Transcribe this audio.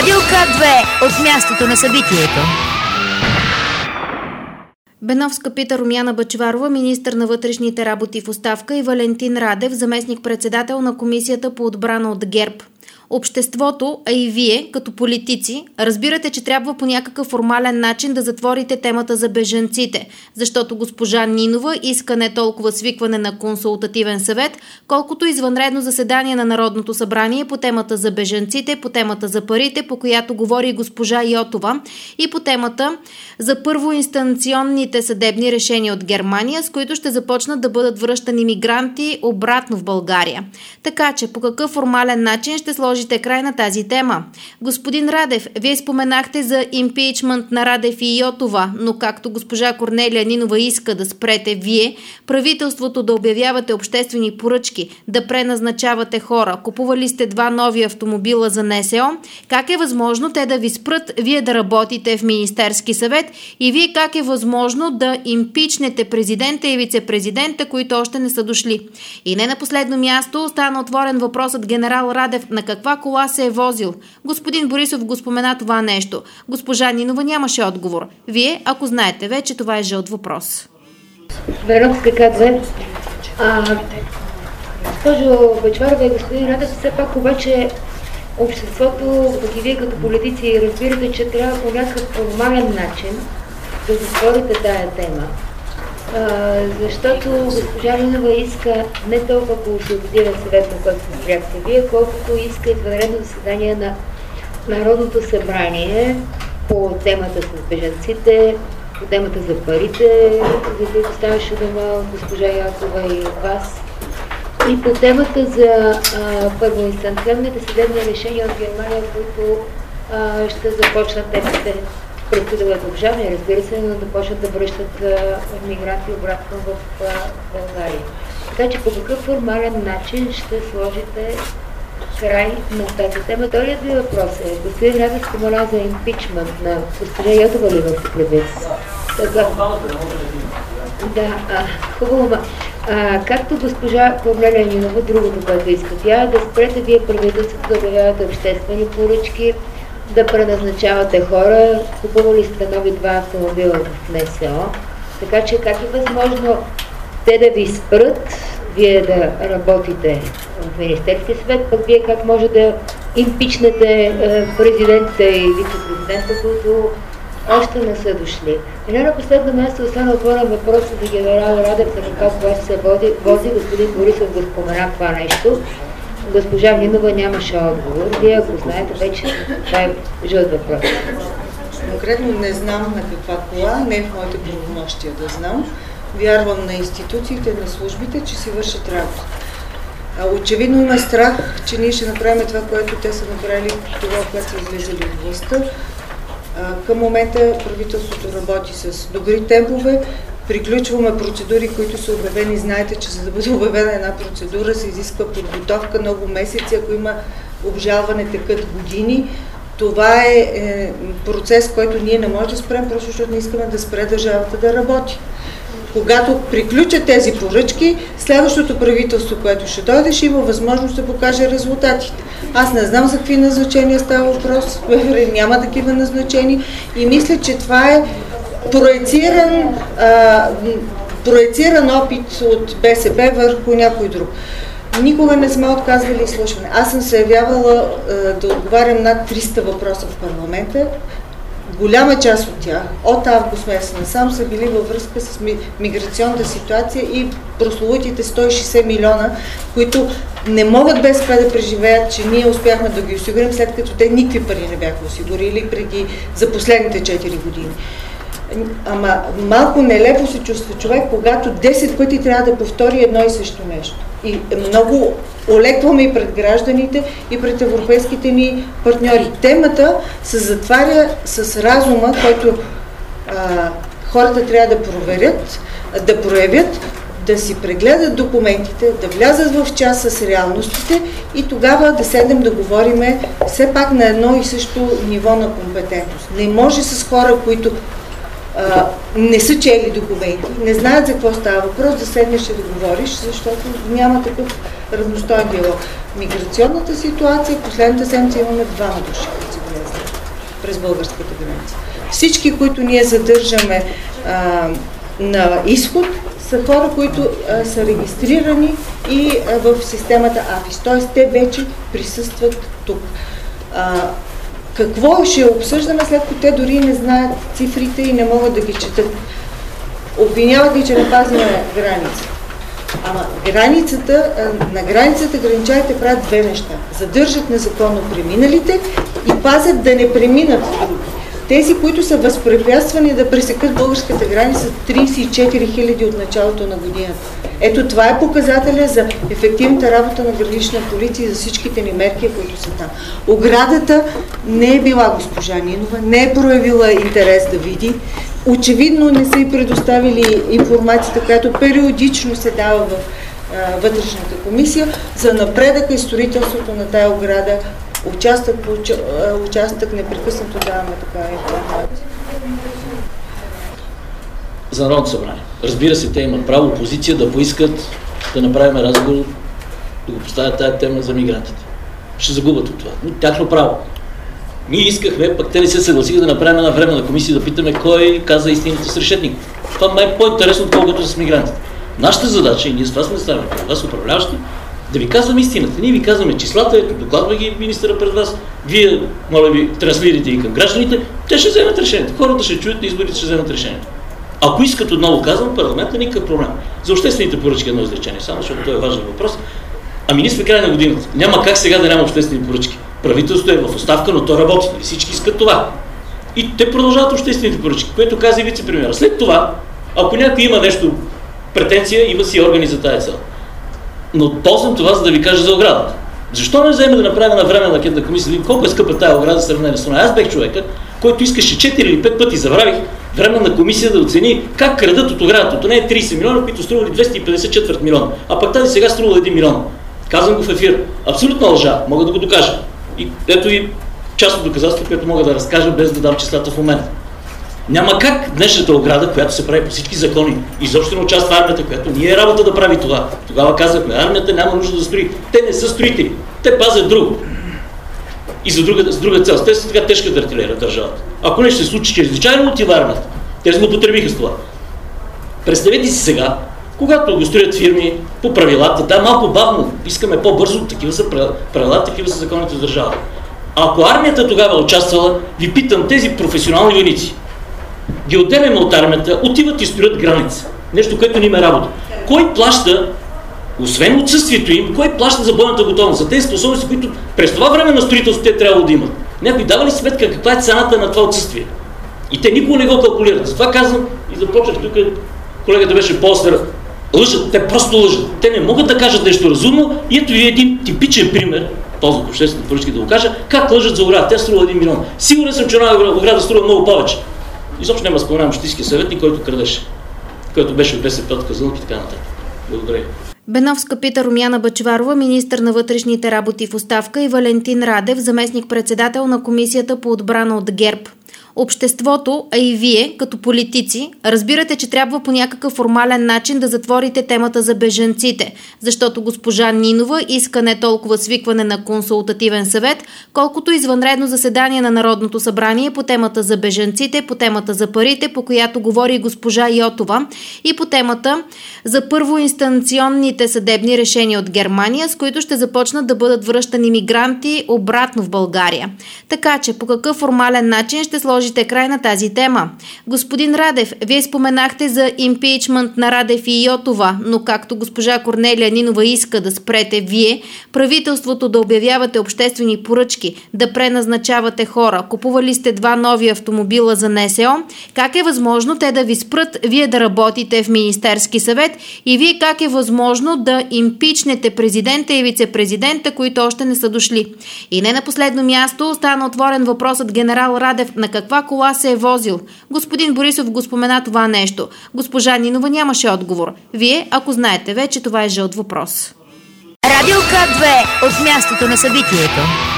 Радио К2 от мястото на събитието. Беновска пита Румяна Бъчварова, министър на вътрешните работи в оставка, и Валентин Радев, заместник-председател на Комисията по отбрана от ГЕРБ. Обществото, а и вие, като политици, разбирате, че трябва по някакъв формален начин да затворите темата за бежанците, защото госпожа Нинова иска не толкова свикване на консултативен съвет, колкото извънредно заседание на Народното събрание по темата за бежанците, по темата за парите, по която говори госпожа Йотова, и по темата за първоинстанционните съдебни решения от Германия, с които ще започнат да бъдат връщани мигранти обратно в България. Така че по какъв формален начин ще сложите край на тази тема? Господин Радев, вие споменахте за импичмент на Радев и Йотова, но както госпожа Корнелия Нинова иска да спрете вие, правителството да обявявате обществени поръчки, да преназначавате хора, купували сте 2 нови автомобила за НСО, как е възможно те да ви спрат, вие да работите в Министерски съвет, и вие как е възможно да импичнете президента и вице-президента, които още не са дошли? И не на последно място остана отворен въпросът генерал Радев на каква кола се е возил. Господин Борисов го спомена това нещо. Госпожа Нинова нямаше отговор. Вие, ако знаете вече, това е жълт въпрос. Беновска К2. Госпожо Бъчварова и господин Радев, все пак обаче обществото, пък и вие като политици, разбирате, че трябва по някакъв формален начин да затворите тая тема. Защото госпожа Нинова иска не толкова консултативен съвет, на който се спряхте вие, колкото иска извънредно заседание на Народното събрание по темата с бежанците, по темата за парите, за които ставаше дума от госпожа Якова и от вас, и по темата за първоинстанционните съдебни решения от Германия, които ще започнат темите преди да бъдат обжалвани, разбира се, но да почнат да връщат мигранти обратно в България. Така че по какъв формален начин ще сложите край на тази тема? Вторият ви въпрос е, господин Радев спомена за импичмент на госпожа Йотова ли в предвид? Да, хубаво. Както госпожа Корнелия Нинова, другото, което иска тя, да спрете вие правителството да обявявате обществени поръчки, да преназначавате хора, купували сте нови 2 автомобила в НСО, така че как е възможно те да ви спрат, вие да работите в Министерския съвет, пък вие как може да импичнете президента и вице-президента, които още не са дошли. И не на последно място остана отворен въпрос за генерал Радев, за каква кола се вози. Господин Борисов го спомена това нещо. Госпожа Нинова нямаше отговор. Вие, ако знаете, вече това е жълт въпрос. Конкретно не знам на каква кола, не е в моите правомощия да знам. Вярвам на институциите, на службите, че си вършат работа. Очевидно има страх, че ние ще направим това, което те са направили тогава, когато са излезали от властта. Към момента правителството работи с добри темпове. Приключваме процедури, които са обявени. Знаете, че за да бъде обявена една процедура се изисква подготовка много месеци. Ако има обжалване, текат години. Това е процес, който ние не можем да спрем, просто защото не искаме да спре държавата да работи. Когато приключат тези поръчки, следващото правителство, което ще дойде, ще има възможност да покаже резултатите. Аз не знам за какви назначения става въпрос, няма такива назначения и мисля, че това е проециран опит от БСП върху някой друг. Никога не сме отказвали изслушване. Аз съм се явявала да отговарям над 300 въпроса в парламента. Голяма част от тях, от август месец насам, са били във връзка с миграционната ситуация и прословутите 160 милиона, които не могат БСП да преживеят, че ние успяхме да ги осигурим, след като те никакви пари не бяха осигурили за последните 4 години. Ама малко нелепо се чувства човек, когато 10 пъти трябва да повтори едно и също нещо. И много олекваме и пред гражданите, и пред европейските ни партньори. Темата се затваря с разума, който хората трябва да проверят, да проявят, да си прегледат документите, да влязат в час с реалностите и тогава да седнем да говориме все пак на едно и също ниво на компетентност. Не може с хора, които не са чели документи, не знаят за какво става въпрос, да седнеш и да говориш, защото няма такъв равностоен диалог. Миграционната ситуация, последната седмица имаме 2 души, които се влезли през българската граница. Всички, които ние задържаме на изход, са хора, които са регистрирани и в системата АФИС. Т.е. те вече присъстват тук. Какво ще обсъждаме, след като те дори не знаят цифрите и не могат да ги четат? Обвиняват ги, че не пазиме граница. Ама на границата граничарите правят две неща. Задържат незаконно преминалите и пазят да не преминат други. Тези, които са възпрепятствани да пресекат българската граница, 34 000 от началото на годината. Ето това е показателя за ефективната работа на гранична полиция и за всичките ни мерки, които са там. Оградата не е била госпожа Нинова, не е проявила интерес да види. Очевидно не са и предоставили информацията, която периодично се дава в вътрешната комисия за напредъка и строителството на тая ограда. Участък по участък непрекъснато даваме такава информация. За Народното събрание. Разбира се, те имат право, опозиция, да поискат да направим разговор, да го поставят тая тема за мигрантите. Ще загубят от това. Но тяхно право. Ние искахме, пък те не се съгласиха да направим една временна комисия, да питаме кой каза истината с Решетников. Това май е по-интересно, отколкото с мигрантите. Нашата задача, и ние с това сме ставили, вас управляващи, да ви казваме истината. Ние ви казваме числата, ето, докладва ги министъра пред вас, вие, моля ви, транслирайте ги към гражданите, те ще вземат решението. Хората ще чуят, изборите ще вземат решението. Ако искат, отново казвам, парламента никакъв проблем. За обществените поръчки едно изречение, само защото това е важен въпрос. Ами ние сме край на годината. Няма как сега да няма обществени поръчки. Правителството е в оставка, но то работи. Всички искат това. И те продължават обществените поръчки, което каза и вице-премиера. След това, ако някой има нещо, претенция, има си органи за тая цел. Но ползвам това, за да ви кажа за оградата. Защо не вземе да направим на време анкетна комисия, колко е скъпа тая ограда за сравнение с това? Аз бех човека, който искаше 4 или 5 пъти, забравих, временна комисия да оцени как крадат от оградата. То не е 30 милиона, които стрували 250 четвърт милиона, а пък тази сега струва 1 милион. Казвам го в ефир. Абсолютно лъжа. Мога да го докажа. И ето и част от доказателството, което мога да разкажа, без да дам числата в момента. Няма как днешната ограда, която се прави по всички закони, изобщо не участва армията, която ние е работа да прави това. Тогава казахме, армията няма нужда да строи. Те не са строители. Те пазят друго. И за друга цел. Те са така тежка артилерия държавата. Ако нещо се случи, чрезвичайно отива армията. Те злоупотребиха с това. Представете си сега, когато го строят фирми по правилата, да, малко бавно, искаме по-бързо, такива са правила, такива са законите за държавата. Ако армията тогава участвала, ви питам, тези професионални войници, ги отделяме от армията, отиват и строят граница. Нещо, което не има работа. Кой плаща, освен отсъствието им, кой плаща за бойната готовност? За тези способности, които през това време на строителство те трябва да имат. Някой дава ли сметка каква е цената на това отсъствие? И те никога не го калкулират. Затова казвам и започнах тук, колегата беше по-остър, лъжат, те просто лъжат. Те не могат да кажат нещо разумно и ето ви един типичен пример, ползват обществените поръчки да го кажа, как лъжат за ограда. Тя струва 1 милион. Сигурен съм, че ограда струва много повече. Изобщо няма споменам общинския съветник, който крадеше, който беше от БСП от Казанлък и така нататък. Благодаря. Беновска пита Румяна Бъчварова, министър на вътрешните работи в оставка, и Валентин Радев, заместник-председател на Комисията по отбрана от ГЕРБ. Обществото, а и вие, като политици, разбирате, че трябва по някакъв формален начин да затворите темата за бежанците, защото госпожа Нинова иска не толкова свикване на консултативен съвет, колкото извънредно заседание на Народното събрание по темата за бежанците, по темата за парите, по която говори госпожа Йотова, и по темата за първоинстанционните съдебни решения от Германия, с които ще започнат да бъдат връщани мигранти обратно в България. Така че по какъв формален начин ще сложите край на тази тема? Господин Радев, вие споменахте за импичмент на Радев и Йотова, но както госпожа Корнелия Нинова иска да спрете вие, правителството да обявявате обществени поръчки, да преназначавате хора, купували сте 2 нови автомобила за НСО, как е възможно те да ви спрат, вие да работите в Министерски съвет, и вие как е възможно да импичнете президента и вице-президента, които още не са дошли? И не на последно място остана отворен въпросът генерал Радев на каква кола се е возил. Господин Борисов го спомена това нещо. Госпожа Нинова нямаше отговор. Вие, ако знаете вече, това е жълт въпрос. Радио К2 от мястото на събитието.